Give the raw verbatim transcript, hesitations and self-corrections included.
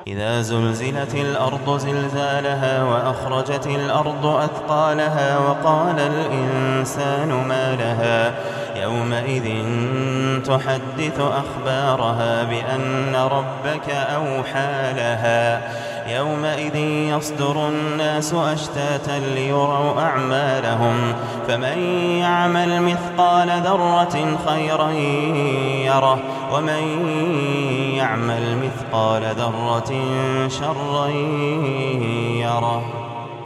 إذا زلزلت الأرض زلزالها وأخرجت الأرض أثقالها وقال الإنسان ما لها يومئذ تحدث أخبارها بأن ربك أوحى لها يومئذ يصدر الناس أشتاتا ليروا أعمالهم فمن يعمل مثقال ذرة خيرا يره ومن يعمل مثقال ذرة شرا يره.